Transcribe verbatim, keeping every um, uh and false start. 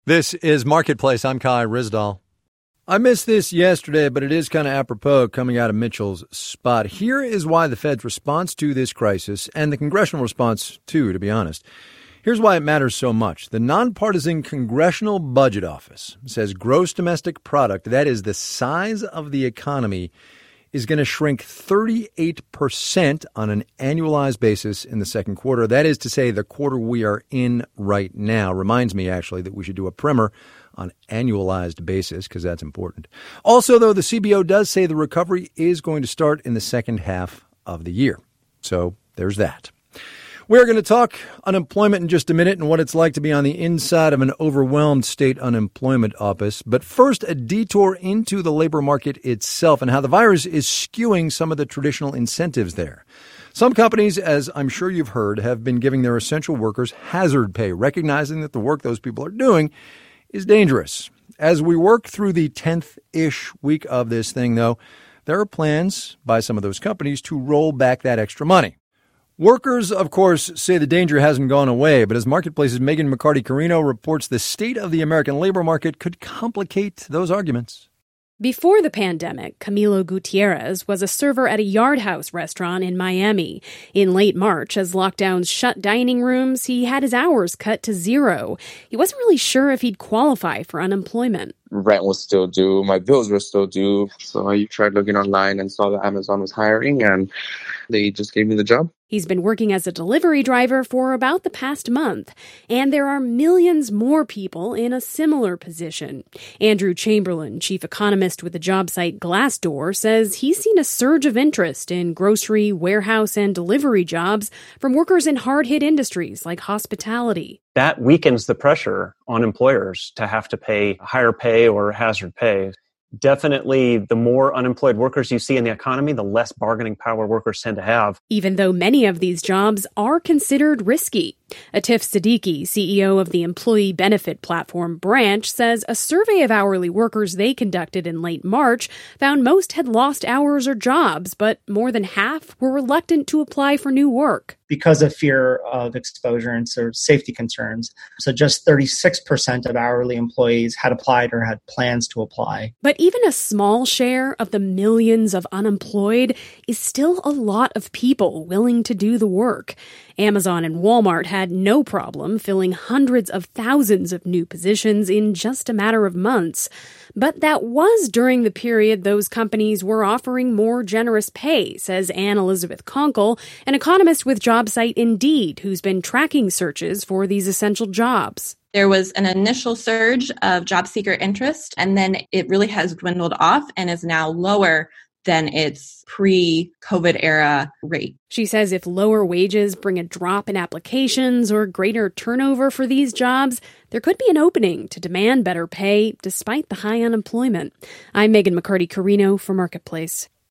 This is Marketplace. I'm Kai Ryssdal. I missed this yesterday, but it is kind of apropos coming out of Mitchell's spot. Here is why the Fed's response to this crisis, and the congressional response too, to be honest, here's why it matters so much. The nonpartisan Congressional Budget Office says gross domestic product, that is the size of the economy, is going to shrink thirty-eight percent on an annualized basis in the second quarter. That is to say, the quarter we are in right now. Reminds me, actually, that we should do a primer on annualized basis because that's important. Also, though, the C B O does say the recovery is going to start in the second half of the year. So there's that. We're going to talk unemployment in just a minute and what it's like to be on the inside of an overwhelmed state unemployment office. But first, a detour into the labor market itself and how the virus is skewing some of the traditional incentives there. Some companies, as I'm sure you've heard, have been giving their essential workers hazard pay, recognizing that the work those people are doing is dangerous. As we work through the tenth-ish week of this thing, though, there are plans by some of those companies to roll back that extra money. Workers, of course, say the danger hasn't gone away, but as Marketplace's Megan McCarty-Carino reports, the state of the American labor market could complicate those arguments. Before the pandemic, Camilo Gutierrez was a server at a Yard House restaurant in Miami. In late March, as lockdowns shut dining rooms, he had his hours cut to zero. He wasn't really sure if he'd qualify for unemployment. Rent was still due. My bills were still due. So I tried looking online and saw that Amazon was hiring, and they just gave me the job. He's been working as a delivery driver for about the past month, and there are millions more people in a similar position. Andrew Chamberlain, chief economist with the job site Glassdoor, says he's seen a surge of interest in grocery, warehouse, and delivery jobs from workers in hard-hit industries like hospitality. That weakens the pressure on employers to have to pay higher pay or hazard pay. Definitely, the more unemployed workers you see in the economy, the less bargaining power workers tend to have. Even though many of these jobs are considered risky. Atif Siddiqui, C E O of the employee benefit platform Branch, says a survey of hourly workers they conducted in late March found most had lost hours or jobs, but more than half were reluctant to apply for new work. Because of fear of exposure and sort of safety concerns. So just thirty-six percent of hourly employees had applied or had plans to apply. But even a small share of the millions of unemployed is still a lot of people willing to do the work. Amazon and Walmart had no problem filling hundreds of thousands of new positions in just a matter of months. But that was during the period those companies were offering more generous pay, says Anne Elizabeth Conkle, an economist with job site Indeed, who's been tracking searches for these essential jobs. There was an initial surge of job seeker interest, and then it really has dwindled off and is now lower than its pre-COVID era rate. She says if lower wages bring a drop in applications or greater turnover for these jobs, there could be an opening to demand better pay despite the high unemployment. I'm Megan McCarty-Carino for Marketplace.